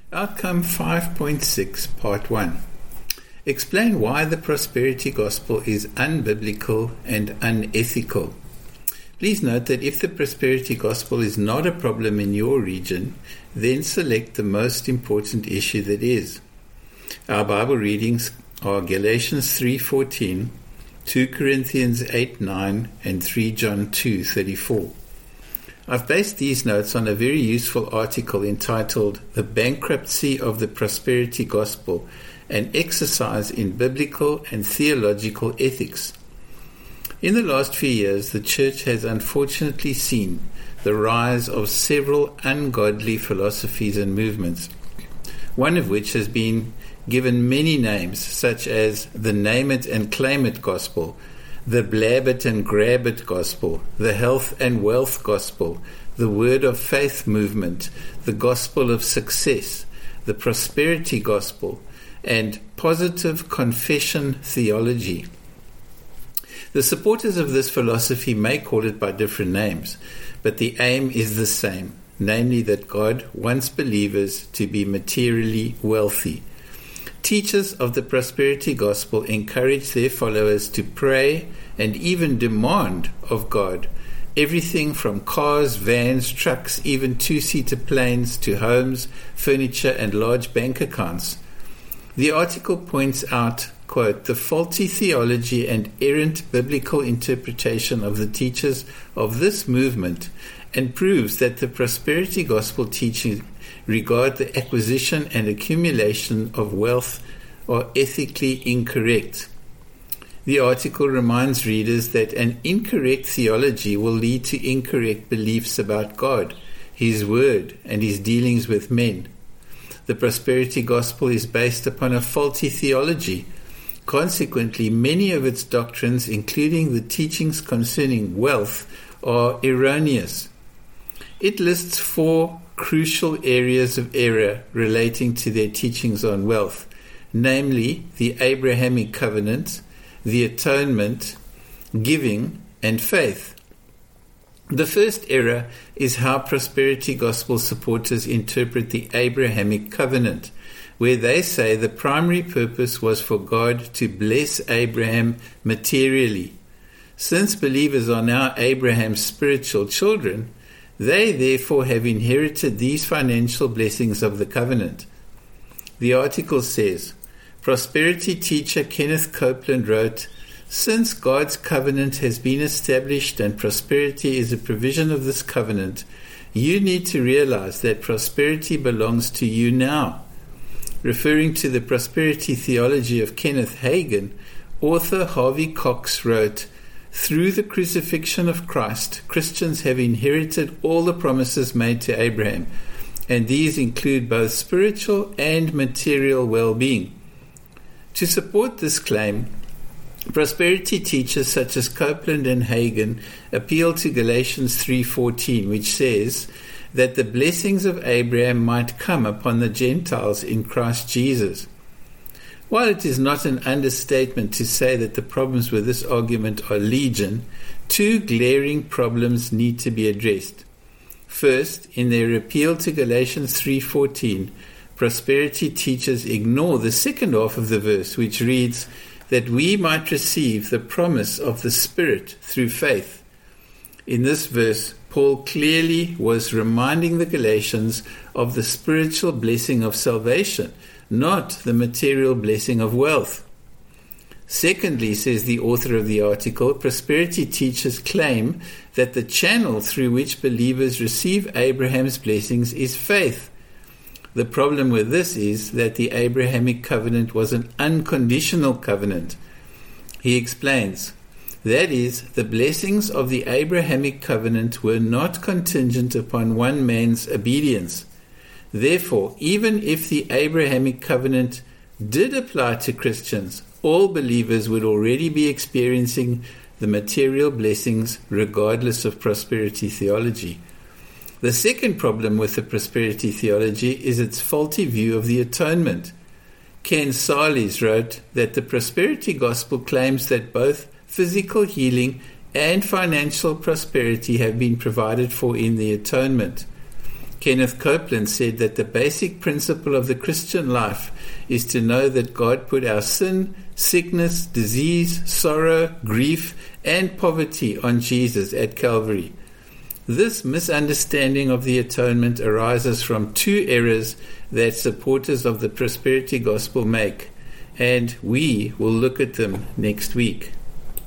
Outcome 5.6, Part 1. Explain why the prosperity gospel is unbiblical and unethical. Please note that if the prosperity gospel is not a problem in your region, then select the most important issue that is. Our Bible readings are Galatians 3:14, 2 Corinthians 8:9, and 3 John 2:34. I've based these notes on a very useful article entitled The Bankruptcy of the Prosperity Gospel, an exercise in biblical and theological ethics. In the last few years, the church has unfortunately seen the rise of several ungodly philosophies and movements, one of which has been given many names, such as the name it and claim it gospel, the blab it and grab it gospel, the health and wealth gospel, the word of faith movement, the gospel of success, the prosperity gospel, and positive confession theology. The supporters of this philosophy may call it by different names, but the aim is the same, namely that God wants believers to be materially wealthy. Teachers of the prosperity gospel encourage their followers to pray and even demand of God everything from cars, vans, trucks, even two-seater planes to homes, furniture, and large bank accounts. The article points out, quote, the faulty theology and errant biblical interpretation of the teachers of this movement, and proves that the prosperity gospel teaching regard the acquisition and accumulation of wealth are ethically incorrect. The article reminds readers that an incorrect theology will lead to incorrect beliefs about God, His Word, and His dealings with men. The prosperity gospel is based upon a faulty theology. Consequently, many of its doctrines, including the teachings concerning wealth, are erroneous. It lists 4 crucial areas of error relating to their teachings on wealth, namely the Abrahamic covenant, the atonement, giving, and faith. The first error is how prosperity gospel supporters interpret the Abrahamic covenant, where they say the primary purpose was for God to bless Abraham materially. Since believers are now Abraham's spiritual children, they therefore have inherited these financial blessings of the covenant. The article says, prosperity teacher Kenneth Copeland wrote, since God's covenant has been established and prosperity is a provision of this covenant, you need to realize that prosperity belongs to you now. Referring to the prosperity theology of Kenneth Hagin, author Harvey Cox wrote, through the crucifixion of Christ, Christians have inherited all the promises made to Abraham, and these include both spiritual and material well-being. To support this claim, prosperity teachers such as Copeland and Hagin appeal to Galatians 3:14, which says that the blessings of Abraham might come upon the Gentiles in Christ Jesus. While it is not an understatement to say that the problems with this argument are legion, 2 glaring problems need to be addressed. First, in their appeal to Galatians 3:14, prosperity teachers ignore the second half of the verse, which reads, that we might receive the promise of the Spirit through faith. In this verse, Paul clearly was reminding the Galatians of the spiritual blessing of salvation, not the material blessing of wealth. Secondly, says the author of the article, prosperity teachers claim that the channel through which believers receive Abraham's blessings is faith. The problem with this is that the Abrahamic covenant was an unconditional covenant. He explains, that is, the blessings of the Abrahamic covenant were not contingent upon one man's obedience. Therefore, even if the Abrahamic covenant did apply to Christians, all believers would already be experiencing the material blessings regardless of prosperity theology. The second problem with the prosperity theology is its faulty view of the atonement. Ken Salis wrote that the prosperity gospel claims that both physical healing and financial prosperity have been provided for in the atonement. Kenneth Copeland said that the basic principle of the Christian life is to know that God put our sin, sickness, disease, sorrow, grief, and poverty on Jesus at Calvary. This misunderstanding of the atonement arises from two errors that supporters of the prosperity gospel make, and we will look at them next week.